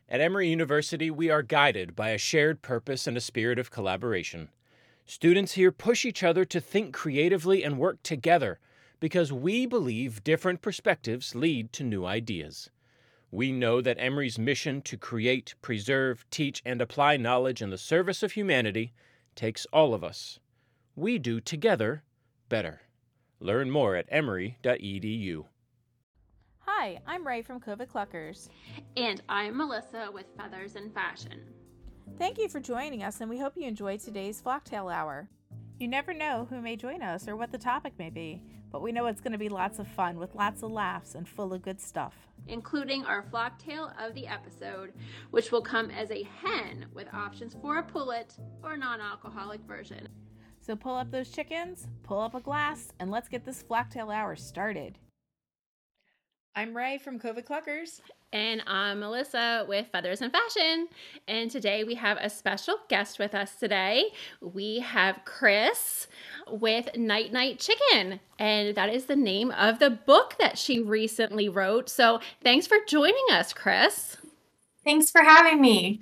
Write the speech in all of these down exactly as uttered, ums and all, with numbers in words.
At Emory University, we are guided by a shared purpose and a spirit of collaboration. Students here push each other to think creatively and work together because we believe different perspectives lead to new ideas. We know that Emory's mission to create, preserve, teach, and apply knowledge in the service of humanity takes all of us. We do together better. Learn more at emory dot e d u. Hi, I'm Ray from COVID Cluckers. And I'm Melissa with Feathers and Fashion. Thank you for joining us, and we hope you enjoyed today's Flocktail Hour. You never know who may join us or what the topic may be, but we know it's going to be lots of fun with lots of laughs and full of good stuff. Including our flocktail of the episode, which will come as a hen with options for a pullet or non-alcoholic version. So pull up those chickens, pull up a glass, and let's get this Flocktail Hour started. I'm Ray from COVID Cluckers. And I'm Melissa with Feathers and Fashion. And today we have a special guest with us today. We have Chris with Night Night Chicken. And that is the name of the book that she recently wrote. So thanks for joining us, Chris. Thanks for having me.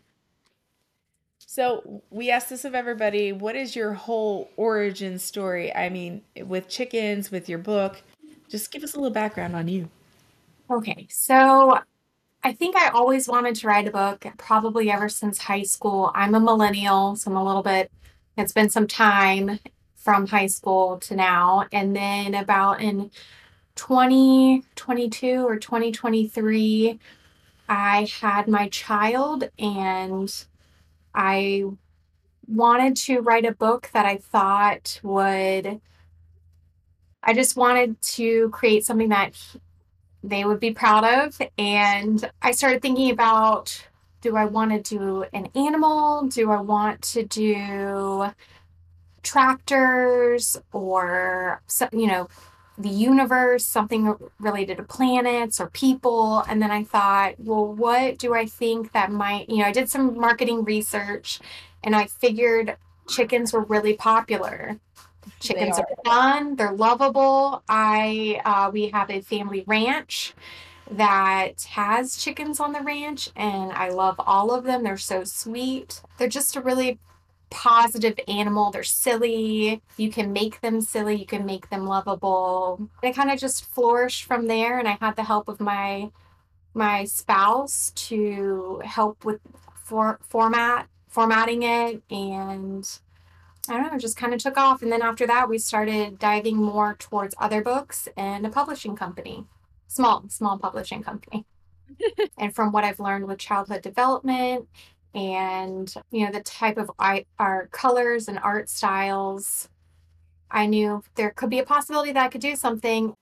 So we asked this of everybody, what is your whole origin story? I mean, with chickens, with your book, just give us a little background on you. Okay, so I think I always wanted to write a book, probably ever since high school. I'm a millennial, so I'm a little bit, it's been some time from high school to now. And then about in twenty twenty-two or twenty twenty-three, I had my child and I wanted to write a book that I thought would, I just wanted to create something that they would be proud of. And I started thinking about, do I want to do an animal? Do I want to do tractors or, you know, the universe, something related to planets or people? And then I thought, well, what do I think that might, you know, I did some marketing research and I figured chickens were really popular. Chickens are. are fun. They're lovable. I uh, we have a family ranch that has chickens on the ranch, and I love all of them. They're so sweet. They're just a really positive animal. They're silly. You can make them silly. You can make them lovable. And it kind of just flourished from there. And I had the help of my my spouse to help with for format formatting it, and I don't know, just kind of took off. And then after that, we started diving more towards other books and a publishing company, small, small publishing company. And from what I've learned with childhood development and, you know, the type of art, our colors and art styles, I knew there could be a possibility that I could do something.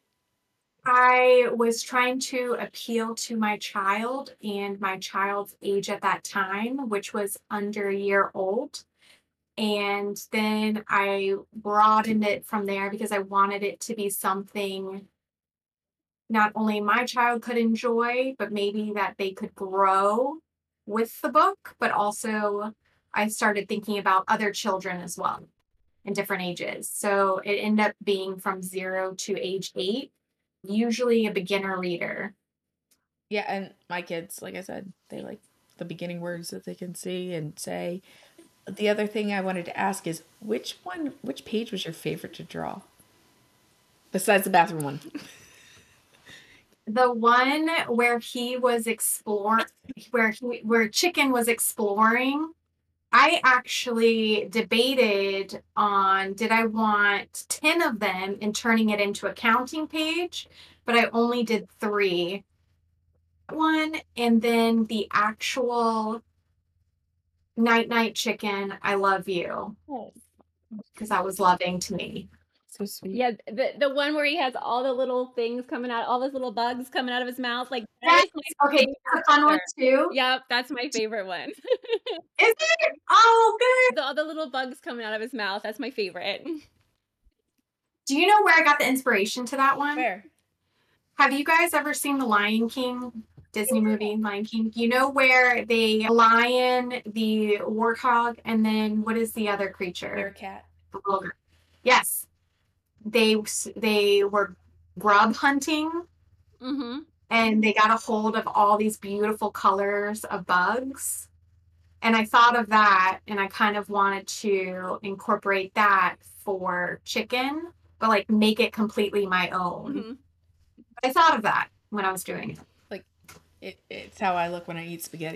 I was trying to appeal to my child and my child's age at that time, which was under a year old. And then I broadened it from there because I wanted it to be something not only my child could enjoy, but maybe that they could grow with the book. But also I started thinking about other children as well in different ages. So it ended up being from zero to age eight, usually a beginner reader. Yeah, and my kids, like I said, they like the beginning words that they can see and say. The other thing I wanted to ask is, which one, which page was your favorite to draw? Besides the bathroom one. The one where he was exploring, where he, where Chicken was exploring, I actually debated on, did I want ten of them and turning it into a counting page, but I only did three. One, and then the actual Night Night Chicken, I love you. Because that was loving to me. So sweet. Yeah, the the one where he has all the little things coming out, all those little bugs coming out of his mouth. Like, that is my okay, that's a fun one too. Yep, that's my favorite one. Is it? Oh, good. The, all the little bugs coming out of his mouth. That's my favorite. Do you know where I got the inspiration to that one? Where? Have you guys ever seen The Lion King? Disney movie, Lion King. You know where the lion, the warthog, and then what is the other creature? Bearcat. Yes. They they were grub hunting. Mm-hmm. and they got a hold of all these beautiful colors of bugs. And I thought of that, and I kind of wanted to incorporate that for chicken, but like make it completely my own. Mhm. I thought of that when I was doing it. Like it, it's how I look when I eat spaghetti.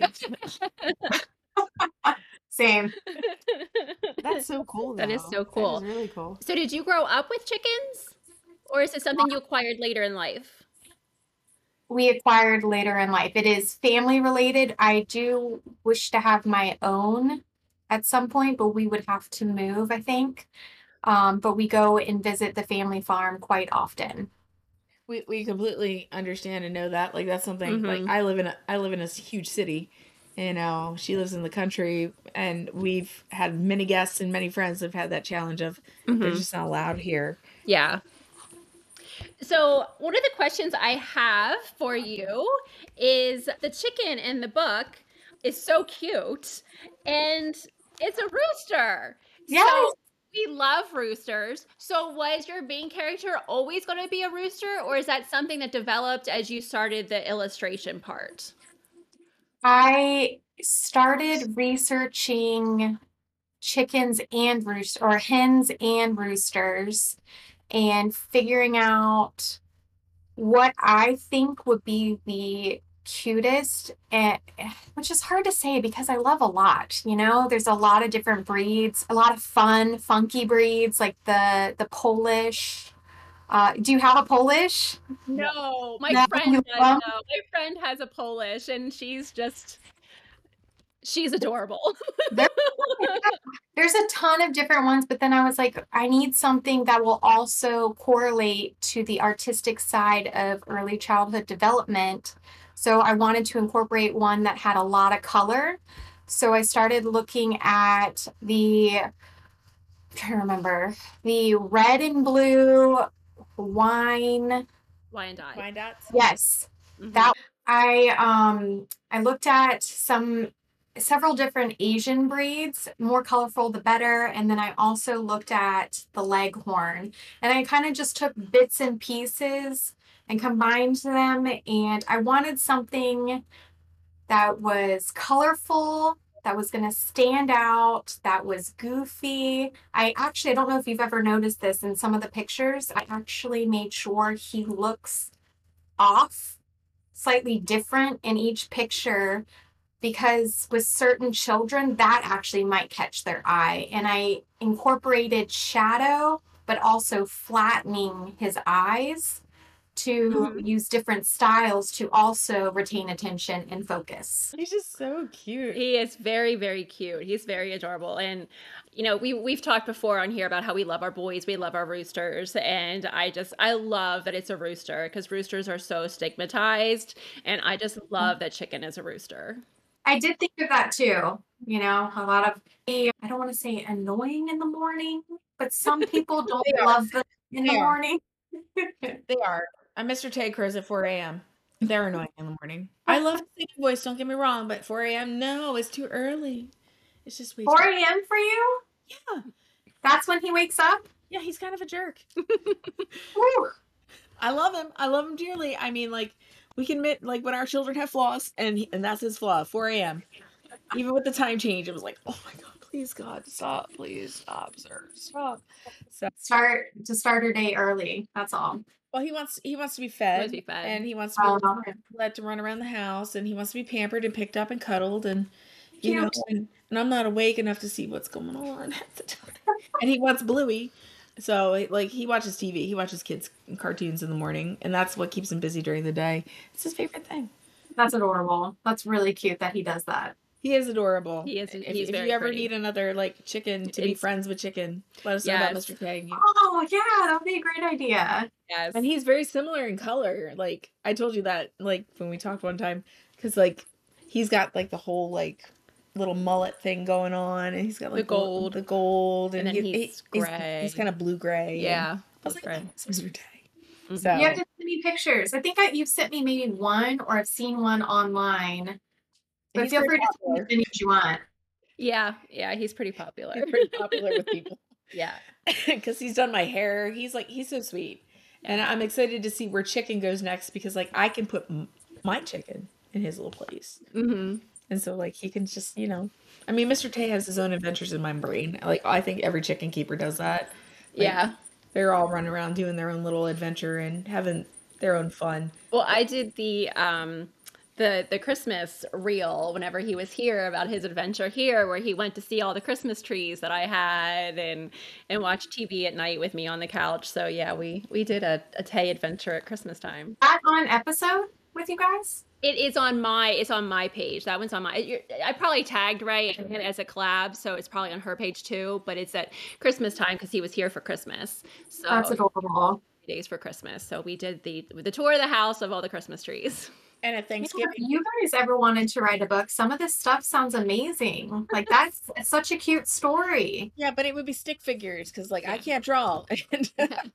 Same. That's so cool. That is though. so cool. That is really cool. So did you grow up with chickens, or is it something you acquired later in life? We acquired later in life. It is family related. I do wish to have my own at some point, but we would have to move, I think. Um, but we go and visit the family farm quite often. We we completely understand and know that. Like that's something Mhm. like I live in a I live in a huge city. You know, she lives in the country, and we've had many guests and many friends have had that challenge of they're Mhm. just not allowed here. Yeah. So, one of the questions I have for you is the chicken in the book is so cute, and it's a rooster. Yes. So, we love roosters. So, was your main character always going to be a rooster, or is that something that developed as you started the illustration part? I started researching chickens and roost or hens and roosters and figuring out what I think would be the cutest, and which is hard to say because I love a lot, you know. There's a lot of different breeds, a lot of fun, funky breeds like the the Polish. Uh, do you have a Polish? No, my No, friend you does. don't? No, my friend has a Polish, and she's just she's adorable. There- There's a ton of different ones, but then I was like, I need something that will also correlate to the artistic side of early childhood development. So I wanted to incorporate one that had a lot of color. So I started looking at the, I'm trying to remember, the red and blue wine. Wyandotte. Wyandottes? Yes, Mhm. that I um I looked at some several different Asian breeds, more colorful the better, and then I also looked at the Leghorn, and I kind of just took bits and pieces and combined them, and I wanted something that was colorful, that was going to stand out, that was goofy. I actually, I don't know if you've ever noticed this in some of the pictures, I actually made sure he looks off, slightly different in each picture, because with certain children that actually might catch their eye. And I incorporated shadow, but also flattening his eyes to Mhm. use different styles to also retain attention and focus. He's just so cute. He is very, very cute. He's very adorable. And, you know, we, we've talked before on here about how we love our boys, we love our roosters. And I just, I love that it's a rooster because roosters are so stigmatized. And I just love that chicken is a rooster. I did think of that too. You know, a lot of, I don't want to say annoying in the morning, but some people don't They are. love them in They the are. morning. They are. I Mister Ted Crows at four a.m. They're annoying in the morning. I love the singing voice, don't get me wrong, but four a.m. no, it's too early. It's just way too four a.m. for you? Yeah. That's when he wakes up? Yeah, he's kind of a jerk. Woo. I love him. I love him dearly. I mean, like, we can admit, like, when our children have flaws, and he, and that's his flaw, four a.m. Even with the time change, it was like, oh my God, please, God, stop. Please stop, sir. Stop. So, Start to start her day early. That's all. well, he wants he wants to be fed, wants to be fed. and he wants to be Oh, let, okay. let to run around the house, and he wants to be pampered and picked up and cuddled, and you know, Cute. and, and I'm not awake enough to see what's going on at the time. And he wants Bluey, so like he watches T V, he watches kids cartoons in the morning, and that's what keeps him busy during the day. It's his favorite thing. That's adorable. That's really cute that he does that. He is adorable. He is- If, he's if very you ever pretty. need another like chicken to be It's- friends with chicken, let us know about Yes. Mister K. Oh, yeah, that would be a great idea. Yes. And he's very similar in color. Like I told you that, like when we talked one time, because like he's got like the whole like little mullet thing going on, and he's got like The gold. the gold, and, And then he- he's he- gray. He's, kind of blue gray. Yeah. and I was like, Blue-gray. oh, it's Mister K. Mhm. So You have to send me pictures. I think I, you've sent me maybe one, or I've seen one online. But he's feel pretty free to send me popular. as many as you want. Yeah. Yeah. He's pretty popular. He's pretty popular with people. Yeah. Because he's done my hair. He's like, he's so sweet. And I'm excited to see where Chicken goes next because, like, I can put m- my chicken in his little place. Mm-hmm. And so, like, he can just, you know, I mean, mister Tay has his own adventures in my brain. Like, I think every chicken keeper does that. Like, Yeah. they're all running around doing their own little adventure and having their own fun. Well, I did the um the the Christmas reel whenever he was here about his adventure here, where he went to see all the Christmas trees that I had and and watched T V at night with me on the couch. So yeah, we we did a, a Tay adventure at Christmas time. That on episode with you guys? It is on my it's on my page. That one's on my. you're- I probably tagged Ray as a collab, so it's probably on her page too. But it's at Christmas time because he was here for Christmas. So That's adorable. days for Christmas. So we did the the tour of the house of all the Christmas trees. And at You know, Thanksgiving, if you guys ever wanted to write a book, some of this stuff sounds amazing. Like that's it's such a cute story. yeah, but it would be stick figures because, like, I can't draw. And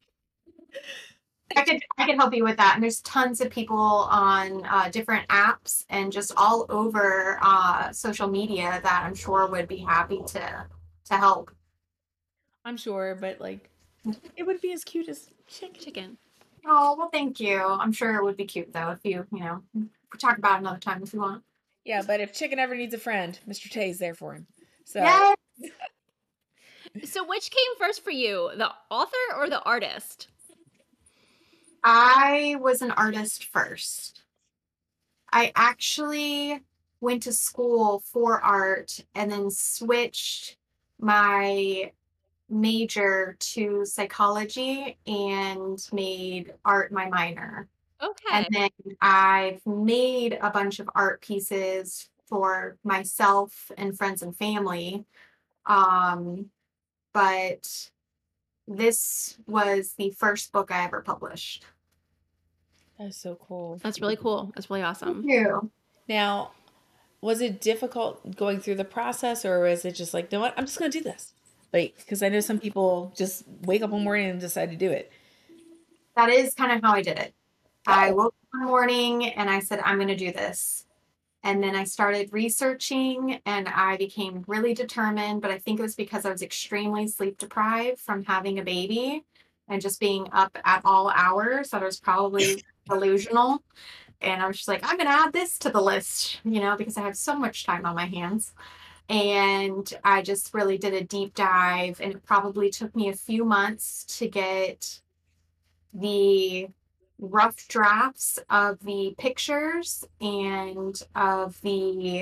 I could I could help you with that. And there's tons of people on uh, different apps and just all over uh, social media that I'm sure would be happy to to help. I'm sure, but, like, it would be as cute as Chicken. Chicken. Oh well, thank you. I'm sure it would be cute though if you you know we talk about it another time if you want. Yeah, but if Chicken ever needs a friend, mister Tay's there for him. So, Yes. So which came first for you, the author or the artist? I was an artist first. I actually went to school for art and then switched my major to psychology and made art my minor. And Okay. then I've made a bunch of art pieces for myself and friends and family. Um, but this was the first book I ever published. that's so cool. That's really cool. That's really awesome. Thank you. Now, was it difficult going through the process, or was it just like, you know what, I'm just going to do this? Like, because I know some people just wake up one morning and decide to do it. That is kind of how I did it. I woke up one morning and I said, I'm going to do this. And then I started researching and I became really determined. But I think it was because I was extremely sleep deprived from having a baby and just being up at all hours that I was probably delusional. And I was just like, I'm going to add this to the list, you know, because I have so much time on my hands. And I just really did a deep dive, and it probably took me a few months to get the rough drafts of the pictures and of the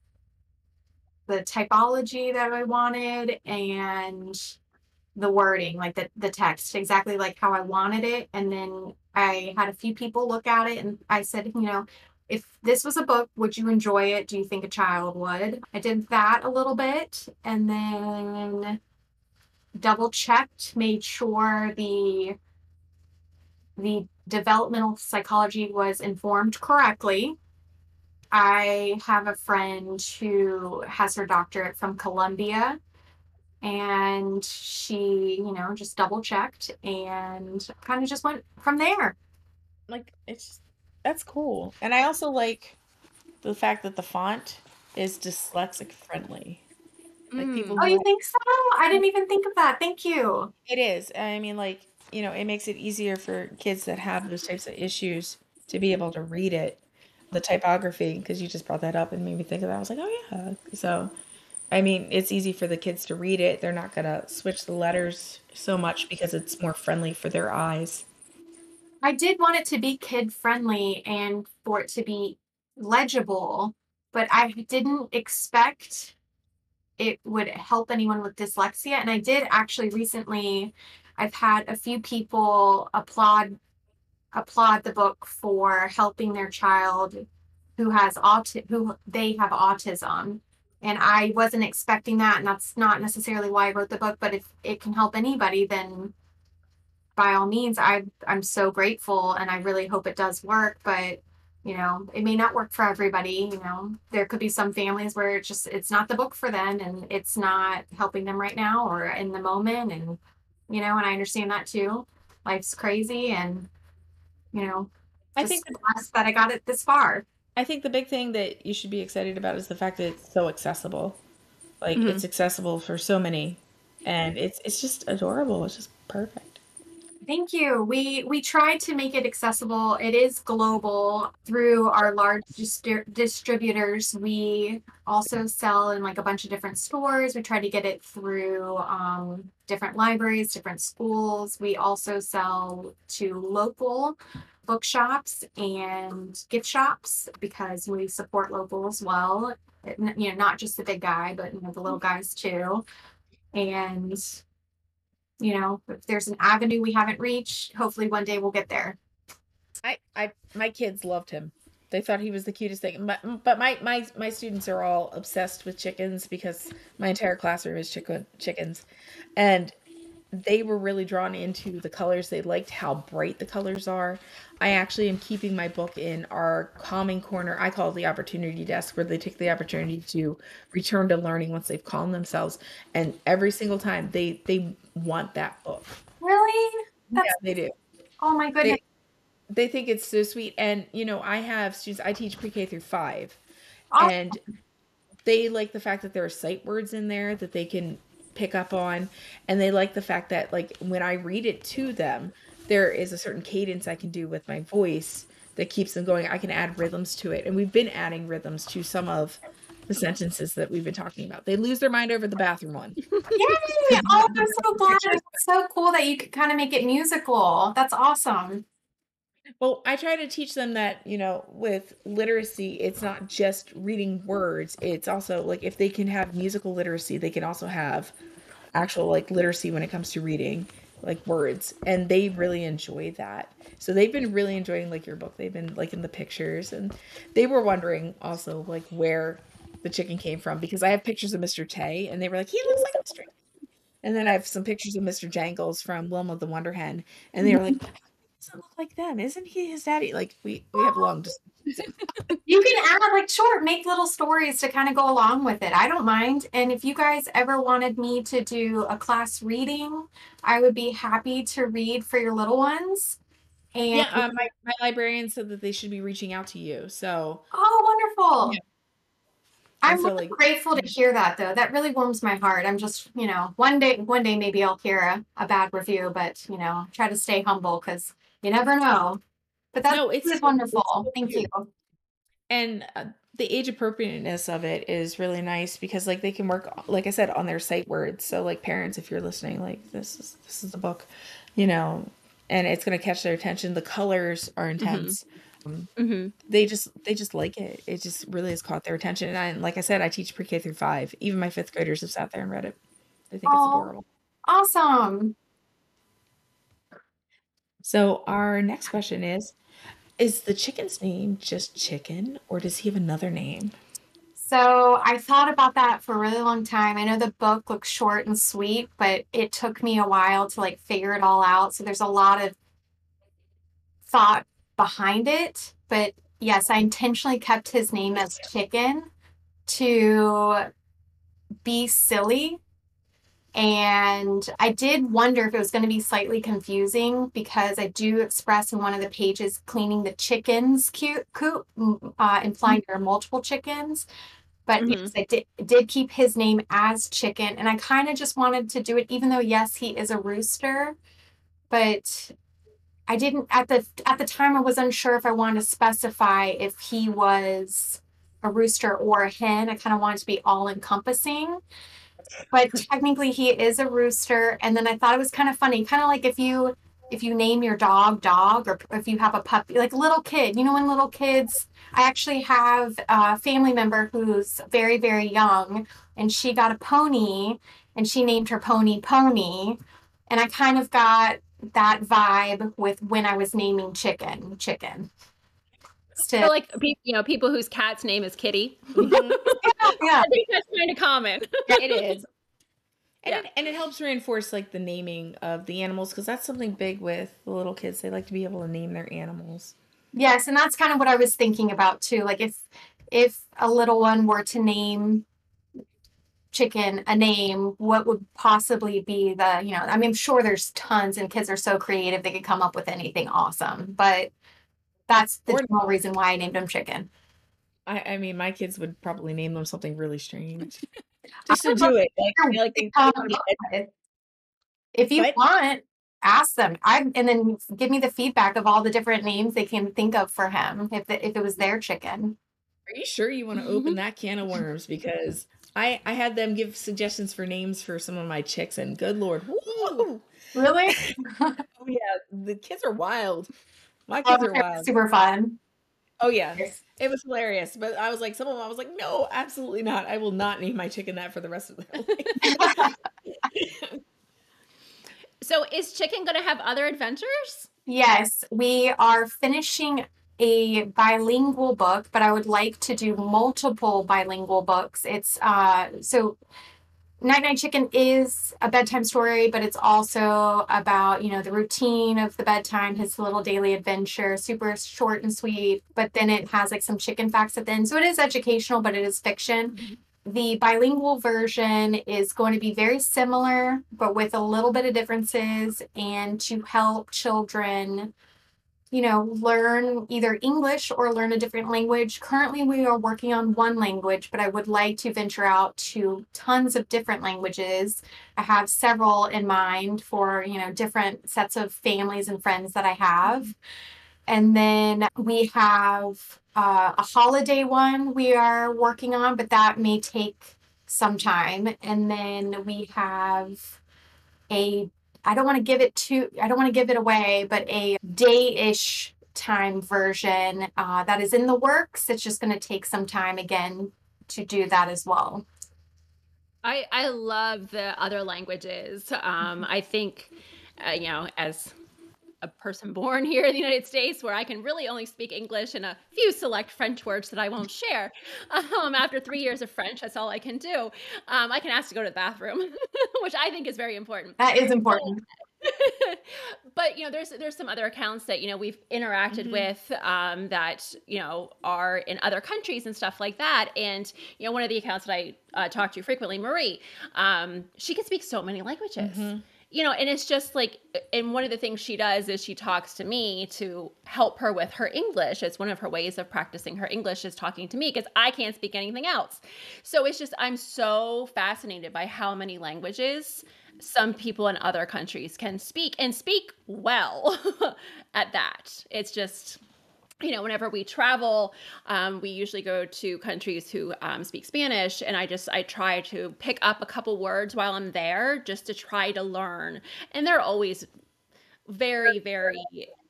the typology that I wanted and the wording, like the, the text, exactly like how I wanted it. And then I had a few people look at it and I said, you know, if this was a book, would you enjoy it? Do you think a child would? I did that a little bit and then double checked, made sure the the developmental psychology was informed correctly. I have a friend who has her doctorate from Columbia, and she, you know, just double checked and kind of just went from there. Like, it's that's cool. And I also like the fact that the font is dyslexic friendly. Like, Mm. people Oh, who you think so? I didn't even think of that. Thank you. it is. I mean, like, you know, it makes it easier for kids that have those types of issues to be able to read it. The typography, because you just brought that up and made me think of that. I was like, oh yeah. So, I mean, it's easy for the kids to read it. They're not gonna switch the letters so much because it's more friendly for their eyes. I did want it to be kid friendly and for it to be legible, but I didn't expect it would help anyone with dyslexia. And I did actually recently, I've had a few people applaud applaud the book for helping their child who has auti- who they have autism. And I wasn't expecting that, and that's not necessarily why I wrote the book, but if it can help anybody, then by all means, I I'm so grateful and I really hope it does work, but you know, it may not work for everybody. You know, there could be some families where it's just it's not the book for them and it's not helping them right now or in the moment. And you know, and I understand that too. Life's crazy, and you know, I just think blessed that I got it this far. I think the big thing that you should be excited about is the fact that it's so accessible. Like, Mhm. it's accessible for so many, and it's it's just adorable. It's just perfect. Thank you. We we tried to make it accessible. It is global through our large distri- distributors. We also sell in like a bunch of different stores. We try to get it through um, different libraries, different schools. We also sell to local bookshops and gift shops because we support local as well. It- you know, not just the big guy, but you know the little guys too. And you know, if there's an avenue we haven't reached, hopefully one day we'll get there. I, I, my kids loved him. They thought he was the cutest thing. But, but my, my, my students are all obsessed with chickens because my entire classroom is chicken chickens, and they were really drawn into the colors. They liked how bright the colors are. I actually am keeping my book in our calming corner. I call it the opportunity desk, where they take the opportunity to return to learning once they've calmed themselves. And every single time they they want that book. Really? Yeah, That's they do. oh my goodness. They they think it's so sweet. And you know, I have students. I teach pre-K through five, Oh, and they like the fact that there are sight words in there that they can pick up on, and they like the fact that like when I read it to them, there is a certain cadence I can do with my voice that keeps them going. I can add rhythms to it, and we've been adding rhythms to some of the sentences that we've been talking about. They lose their mind over the bathroom one. yay! Oh, I'm so glad. It's so cool that you could kind of make it musical. That's awesome. Well, I try to teach them that, you know, with literacy, it's not just reading words. It's also like if they can have musical literacy, they can also have actual like literacy when it comes to reading like words. And they really enjoy that. So they've been really enjoying like your book. They've been like in the pictures, and they were wondering also like where the chicken came from because I have pictures of mister Tay, and they were like, he looks like mister And then I have some pictures of mister Jangles from Wilma the Wonder Hen, and they were like, doesn't look like them. Isn't he his daddy? Like we we have long discussions. You can add like sure, make little stories to kind of go along with it. I don't mind. And if you guys ever wanted me to do a class reading, I would be happy to read for your little ones. And Yeah, um, my my librarian said that they should be reaching out to you. So oh, wonderful. yeah, and I'm so really like grateful to hear that though. That really warms my heart. I'm just, you know, one day one day maybe I'll hear a, a bad review, but you know, try to stay humble because you never know. But that's no, it's really so, it's wonderful. so Thank you. cute. And uh, the age appropriateness of it is really nice because like they can work like I said on their sight words. So like parents, if you're listening, like this is this is the book, you know, and it's gonna catch their attention. The colors are intense. Mm-hmm. They just they just like it. It just really has caught their attention. And I, like I said, I teach pre-K through five. Even my fifth graders have sat there and read it. They think it's Oh, adorable. awesome. So our next question is is the chicken's name just Chicken, or does he have another name? So I thought about that for a really long time. I know the book looks short and sweet, but it took me a while to like figure it all out. So there's a lot of thought behind it. But yes, I intentionally kept his name as Chicken to be silly. And I did wonder if it was going to be slightly confusing because I do express in one of the pages cleaning the chickens coop, coop uh, implying there are multiple chickens. But Mm-hmm. yes, I did, did keep his name as Chicken. And I kind of just wanted to do it, even though, yes, he is a rooster. But I didn't, at the at the time, I was unsure if I wanted to specify if he was a rooster or a hen. I kind of wanted to be all encompassing. But technically he is a rooster. And then I thought it was kind of funny, kind of like if you if you name your dog dog, or if you have a puppy, like a little kid, you know, when little kids, I actually have a family member who's very, very young, and she got a pony, and she named her pony Pony. And I kind of got that vibe with when I was naming chicken chicken. So like pe- you know, people whose cat's name is Kitty. Mhm. Yeah. I think that's kind of common. It is. And, Yeah. it, and it helps reinforce like the naming of the animals because that's something big with the little kids. They like to be able to name their animals. Yes, and that's kind of what I was thinking about too. Like if if a little one were to name chicken a name, what would possibly be the, you know, I mean, I'm sure there's tons and kids are so creative they could come up with anything awesome, but that's the Or- general reason why I named him Chicken. I, I mean, my kids would probably name them something really strange just to do it. Like, Sure, you know, like we they, can they come wanna be up with it. If you What? want, ask them. I and then give me the feedback of all the different names they can think of for him if the, if it was their chicken. Are you sure you want to open that can of worms? Because I I had them give suggestions for names for some of my chicks, and good Lord, woo! Really? Oh yeah, the kids are wild. My kids Oh, are wild. super fun. Oh yeah, it was hilarious. But I was like, some of them, I was like, no, absolutely not. I will not name my chicken that for the rest of their life. So is Chicken going to have other adventures? Yes, we are finishing a bilingual book, but I would like to do multiple bilingual books. It's uh so Night Night Chicken is a bedtime story, but it's also about, you know, the routine of the bedtime, his little daily adventure, super short and sweet, but then it has like some chicken facts at the end. So it is educational, but it is fiction. Mm-hmm. The bilingual version is going to be very similar, but with a little bit of differences, and to help children, you know, learn either English or learn a different language. Currently, we are working on one language, but I would like to venture out to tons of different languages. I have several in mind for, you know, different sets of families and friends that I have. And then we have uh, a holiday one we are working on, but that may take some time. And then we have a, I don't want to give it to, I don't want to give it away, but a day-ish time version uh, that is in the works. It's just going to take some time again to do that as well. I, I love the other languages. Um, I think, uh, you know, as a person born here in the United States, where I can really only speak English and a few select French words that I won't share. Um, after three years of French, that's all I can do. Um, I can ask to go to the bathroom, which I think is very important. That is important. But, you know, there's there's some other accounts that, you know, we've interacted mm-hmm. with um, that, you know, are in other countries and stuff like that. And, you know, one of the accounts that I uh, talk to frequently, Marie, um, she can speak so many languages. Mm-hmm. You know, and it's just like, and one of the things she does is she talks to me to help her with her English. It's one of her ways of practicing her English is talking to me because I can't speak anything else. So it's just, I'm so fascinated by how many languages some people in other countries can speak and speak well at that. It's just, you know, whenever we travel, um, we usually go to countries who um, speak Spanish, and I just, I try to pick up a couple words while I'm there just to try to learn. And they're always very, very,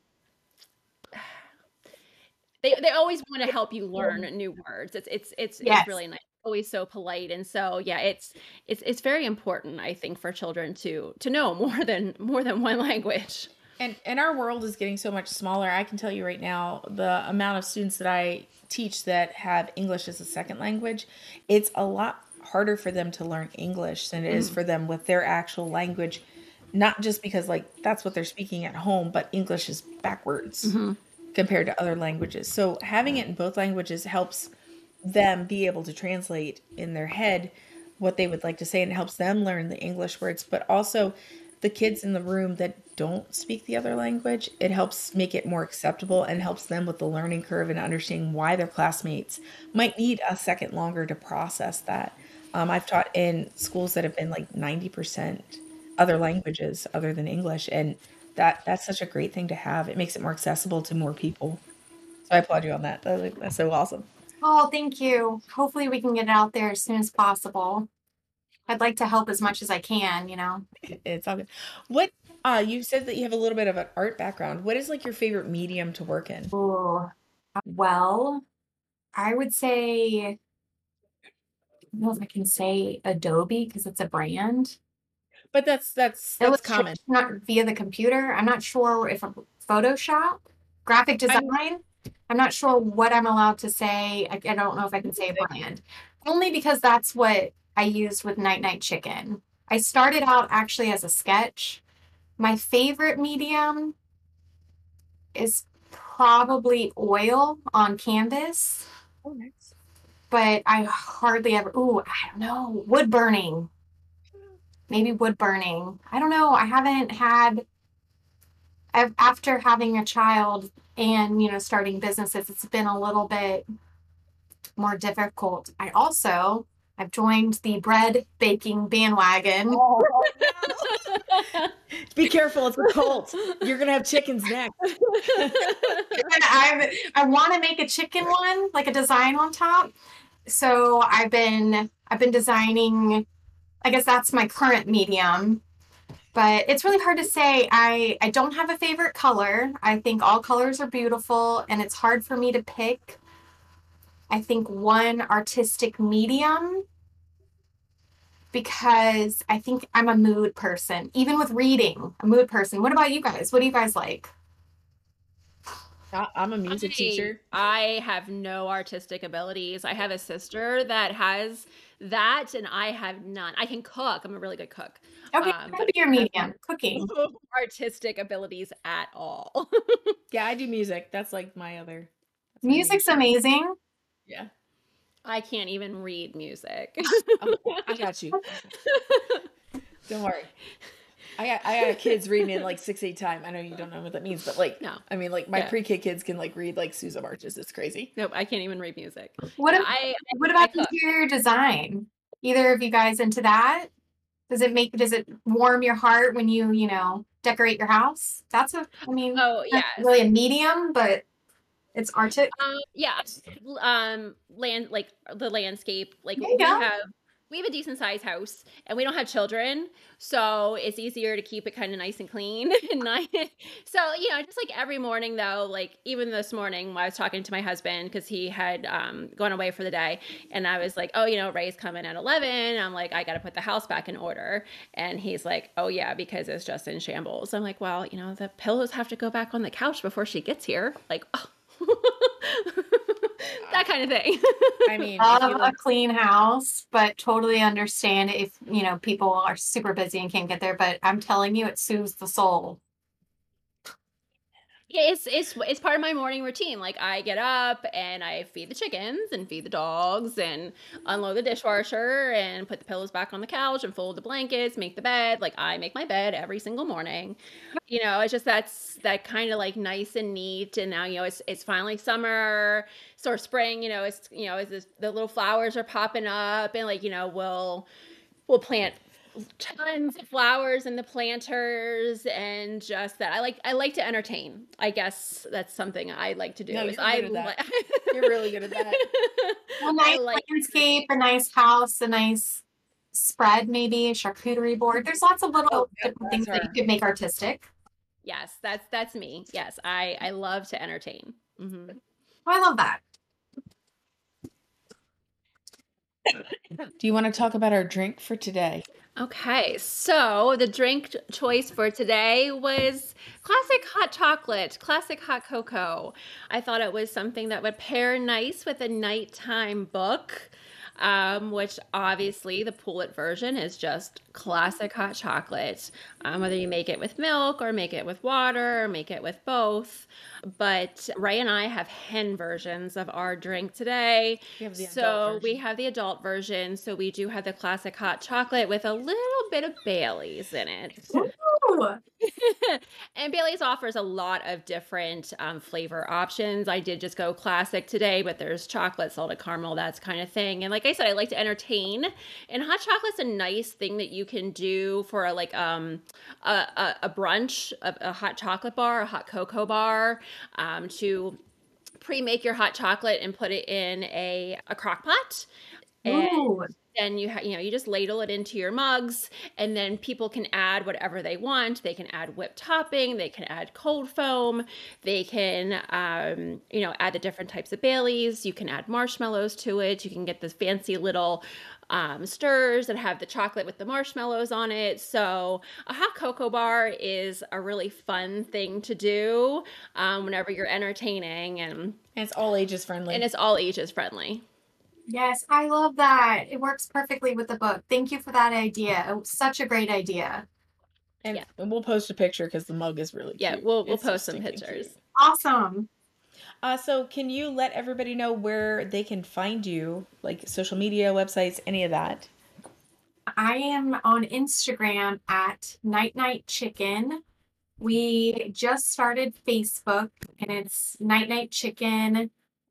they, they always want to help you learn new words. It's, it's, it's, yes. It's really nice. Always so polite. And so, yeah, it's, it's, it's very important, I think, for children to, to know more than, more than one language. And and our world is getting so much smaller. I can tell you right now, the amount of students that I teach that have English as a second language, it's a lot harder for them to learn English than it mm. is for them with their actual language. Not just because, like, that's what they're speaking at home, but English is backwards mm-hmm. compared to other languages. So having it in both languages helps them be able to translate in their head what they would like to say, and it helps them learn the English words, but also the kids in the room that don't speak the other language, it helps make it more acceptable and helps them with the learning curve and understanding why their classmates might need a second longer to process that. Um, I've taught in schools that have been like ninety percent other languages other than English. And that that's such a great thing to have. It makes it more accessible to more people. So I applaud you on that. That's, that's so awesome. Oh, thank you. Hopefully we can get it out there as soon as possible. I'd like to help as much as I can, you know. It's all good. What, uh, you said that you have a little bit of an art background. What is like your favorite medium to work in? Ooh, well, I would say, I don't know if I can say Adobe because it's a brand. But that's, that's, that's common. Not via the computer. I'm not sure if Photoshop, graphic design. I'm, I'm not sure what I'm allowed to say. I, I don't know if I can say a brand. Only because that's what I used with Night Night Chicken. I started out actually as a sketch. My favorite medium is probably oil on canvas. Oh, nice. But I hardly ever, ooh, I don't know, wood burning. Maybe wood burning. I don't know. I haven't had, I've, after having a child and, you know, starting businesses, it's been a little bit more difficult. I also... I've joined the bread baking bandwagon. Oh. no. Be careful, it's a cult. You're gonna have chickens next. I I want to make a chicken one, like a design on top. So I've been I've been designing. I guess that's my current medium, but it's really hard to say. I I don't have a favorite color. I think all colors are beautiful, and it's hard for me to pick. I think one artistic medium, because I think I'm a mood person. Even with reading, a mood person. What about you guys? What do you guys like? I- I'm a music I- teacher. I have no artistic abilities. I have a sister that has that, and I have none. I can cook. I'm a really good cook. Okay, Um, that would be your medium, cooking. No artistic abilities at all. Yeah, I do music. That's like my other. that's my Music's main- amazing. Yeah. I can't even read music. Oh, I got you. Don't worry. I got I got kids reading in like six eight time. I know you don't know what that means, but like No. I mean like my Yeah. pre-K kids can like read like Susan Marches. It's crazy. Nope, I can't even read music. What, Yeah, ab- I, what I about cook. interior design? Either of you guys into that? Does it make, does it warm your heart when you, you know, decorate your house? That's a, I mean, Oh, not yes. really a medium, but it's artistic. Um, yeah, um, land like the landscape. Like There you we go. have, we have a decent sized house, and we don't have children, so it's easier to keep it kind of nice and clean. And I, so you know, just like every morning though, like even this morning, when I was talking to my husband because he had um, gone away for the day, and I was like, oh, you know, Ray's coming at eleven. And I'm like, I got to put the house back in order, and he's like, oh yeah, because it's just in shambles. I'm like, well, you know, the pillows have to go back on the couch before she gets here. Like, oh. That kind of thing. I mean, if Love you a like, clean house, but totally understand if, you know, people are super busy and can't get there. But I'm telling you, it soothes the soul. Yeah, it's it's it's part of my morning routine. Like I get up and I feed the chickens and feed the dogs and unload the dishwasher and put the pillows back on the couch and fold the blankets, make the bed. Like I make my bed every single morning. You know, it's just that's that kind of like nice and neat. And now, you know, it's it's finally summer, sort of spring, you know, it's you know, it's this, the little flowers are popping up, and like, you know, we'll we'll plant tons of flowers in the planters, and just that I like I like to entertain. I guess that's something I like to do. No, is you're I good at that. li- You're really good at that. A I nice like landscape, a nice house, a nice spread, maybe a charcuterie board. There's lots of little Oh, yeah, different things that's that you her. could make artistic. Yes, that's that's me. Yes, I I love to entertain. hmm Oh, I love that. Do you want to talk about our drink for today? Okay, so the drink choice for today was classic hot chocolate, classic hot cocoa. I thought it was something that would pair nice with a nighttime book, um, which obviously the Poulet version is just classic hot chocolate. Um, whether you make it with milk or make it with water or make it with both. But Ray and I have hen versions of our drink today. We have the adult So we version. have the adult version. So we do have the classic hot chocolate with a little bit of Bailey's in it. Ooh. And Bailey's offers a lot of different um, flavor options. I did just go classic today, but there's chocolate, salted caramel, that's kind of thing. And like I said, I like to entertain. And hot chocolate's a nice thing that you can do for a, like um a, a, a brunch, a, a hot chocolate bar, a hot cocoa bar, um, to pre-make your hot chocolate and put it in a, a crock pot. And Ooh. then you ha- you know you just ladle it into your mugs, and then people can add whatever they want. They can add whipped topping, they can add cold foam, they can um, you know add the different types of Baileys. You can add marshmallows to it. You can get this fancy little um, stirs that have the chocolate with the marshmallows on it. So a hot cocoa bar is a really fun thing to do um, whenever you're entertaining, and And it's all ages friendly. and it's all ages friendly. Yes, I love that. It works perfectly with the book. Thank you for that idea. It was such a great idea. and, yeah. and we'll post a picture because the mug is really Yeah, cute. we'll we'll It's so post some stinking pictures. cute. Awesome. Uh, so can you let everybody know where they can find you, like social media, websites, any of that? I am on Instagram at Night Night Chicken. We just started Facebook, and it's Night Night Chicken.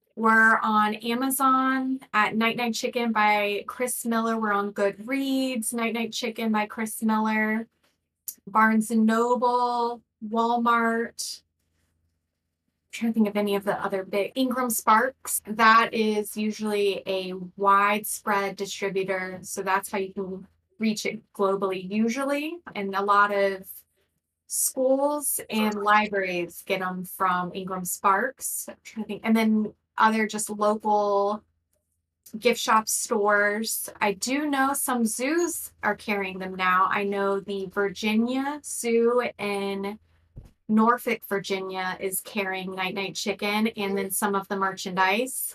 We're on Amazon at Night Night Chicken by Chris Miller. We're on Goodreads, Night Night Chicken by Chris Miller, Barnes and Noble, Walmart. I'm trying to think of any of the other big Ingram Sparks. That is usually a widespread distributor, so that's how you can reach it globally usually. And a lot of schools and libraries get them from Ingram Sparks. I'm trying to think. And then other just local gift shop stores. I do know some zoos are carrying them now. I know the Virginia Zoo in Norfolk, Virginia is carrying Night Night Chicken, and then some of the merchandise.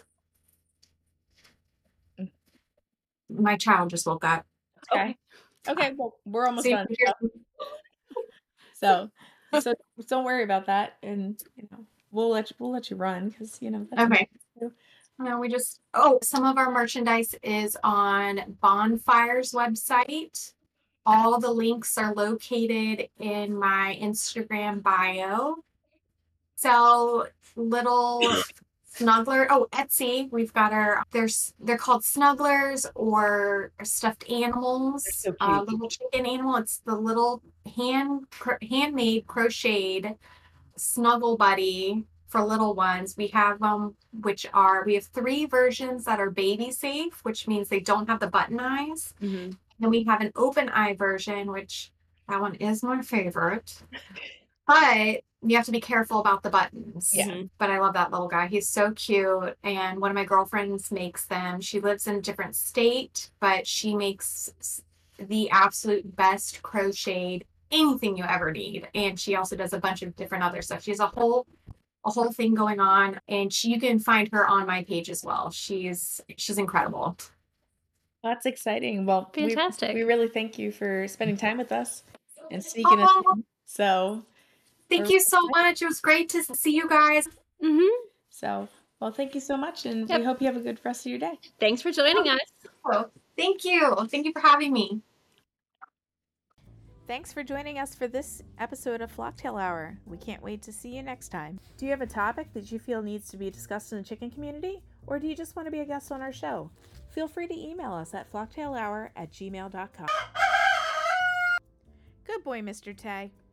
My child just woke up. Okay. Okay. Well, we're almost So you done. can hear- So, so don't worry about that, and you know we'll let you, we'll let you run because you know that's Okay. important too. No, we just, oh, some of our merchandise is on Bonfire's website. All the links are located in my Instagram bio. Sell little snuggler. Oh, Etsy. We've got our, there's, they're called snugglers or stuffed animals. They're so Uh, cute. little chicken animal. It's the little hand, cro- handmade crocheted snuggle buddy for little ones. We have them, which are, we have three versions that are baby safe, which means they don't have the button eyes. Mm-hmm. Then we have an open eye version, which that one is my favorite. But you have to be careful about the buttons. Yeah. But I love that little guy. He's so cute. And one of my girlfriends makes them. She lives in a different state, but she makes the absolute best crocheted anything you ever need. And she also does a bunch of different other stuff. She has a whole a whole thing going on, and she, you can find her on my page as well. She's she's incredible. That's exciting. Well, we- Fantastic. We, really thank you for spending time with us and sneaking us Oh, in. So, thank you so much. It was great to see you guys. Mm-hmm. so well, thank you so much, and Yep. we hope you have a good rest of your day. Thanks for joining us. Oh, thank you. Thank you for having me. Thanks for joining us for this episode of Flocktail Hour. We can't wait to see you next time. Do you have a topic that you feel needs to be discussed in the chicken community? Or do you just want to be a guest on our show? Feel free to email us at flocktailhour at gmail dot com. Good boy, Mister Tay.